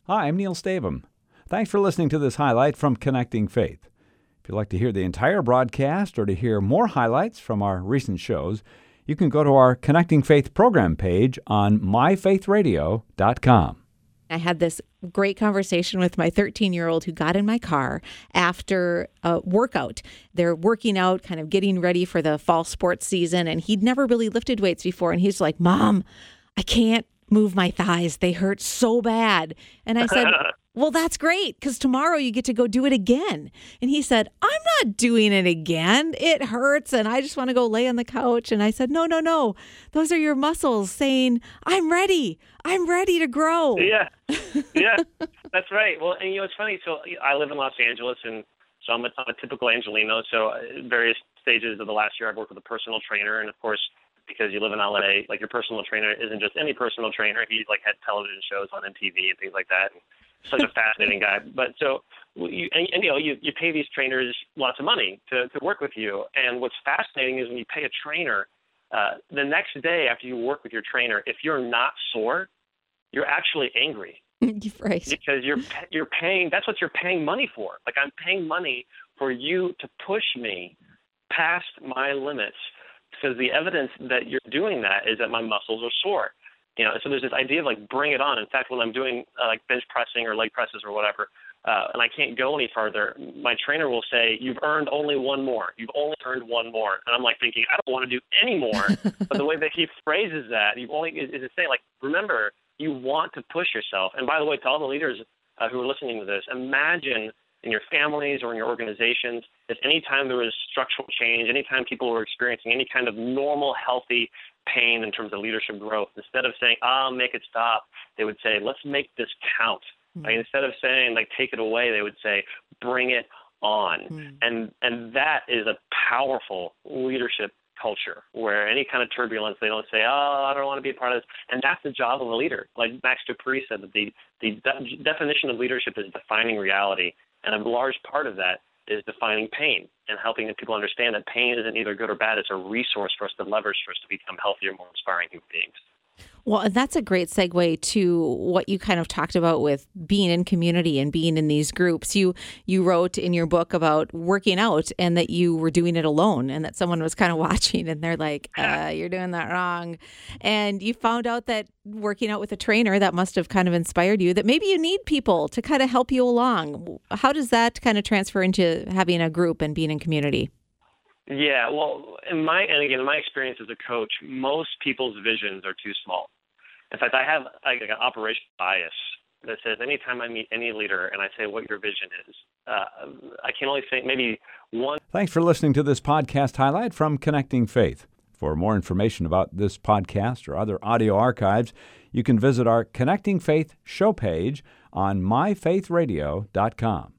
Hi, I'm Neil Stavum. Thanks for listening to this highlight from Connecting Faith. If you'd like to hear the entire broadcast or to hear more highlights from our recent shows, you can go to our Connecting Faith program page on myfaithradio.com. I had this great conversation with my 13-year-old who got in my car after a workout. They're working out, kind of getting ready for the fall sports season, and he'd never really lifted weights before. And he's like, "Mom, I can't move my thighs. They hurt so bad." And I said, "Well, that's great, because tomorrow you get to go do it again." And he said, "I'm not doing it again. It hurts, and I just want to go lay on the couch." And I said, No. Those are your muscles saying, I'm ready to grow." Yeah, that's right. Well, and it's funny. So I live in Los Angeles, and so I'm a typical Angelino. So at various stages of the last year, I've worked with a personal trainer, and of course, because you live in LA, like your personal trainer isn't just any personal trainer. He's like had television shows on MTV and things like that. And such a fascinating guy. But so you pay these trainers lots of money to work with you. And what's fascinating is when you pay a trainer, the next day after you work with your trainer, if you're not sore, you're actually angry. Right. Because you're paying. That's what you're paying money for. Like, I'm paying money for you to push me past my limits, because the evidence that you're doing that is that my muscles are sore. So there's this idea of like, bring it on. In fact, when I'm doing like bench pressing or leg presses or whatever, and I can't go any further, my trainer will say, "You've earned only one more. You've only earned one more." And I'm like thinking, I don't want to do any more. But the way that he phrases that, is to say, like, remember, you want to push yourself. And by the way, to all the leaders who are listening to this, imagine in your families or in your organizations, if any time there was structural change, anytime people were experiencing any kind of normal, healthy pain in terms of leadership growth, instead of saying, "I'll make it stop," they would say, "Let's make this count." Mm-hmm. Right? Instead of saying, like, "Take it away," they would say, "Bring it on." Mm-hmm. And that is a powerful leadership culture, where any kind of turbulence, they don't say, "Oh, I don't want to be a part of this." And that's the job of a leader. Like Max Dupree said, that the definition of leadership is defining reality. And a large part of that is defining pain and helping people understand that pain isn't either good or bad. It's a resource for us to leverage for us to become healthier, more inspiring human beings. Well, and that's a great segue to what you kind of talked about with being in community and being in these groups. You wrote in your book about working out and that you were doing it alone and that someone was kind of watching and they're like, "You're doing that wrong." And you found out that working out with a trainer, that must have kind of inspired you, that maybe you need people to kind of help you along. How does that kind of transfer into having a group and being in community? Yeah, well, in my experience as a coach, most people's visions are too small. In fact, I have like an operational bias that says anytime I meet any leader and I say what your vision is, I can only say maybe one. Thanks for listening to this podcast highlight from Connecting Faith. For more information about this podcast or other audio archives, you can visit our Connecting Faith show page on myfaithradio.com.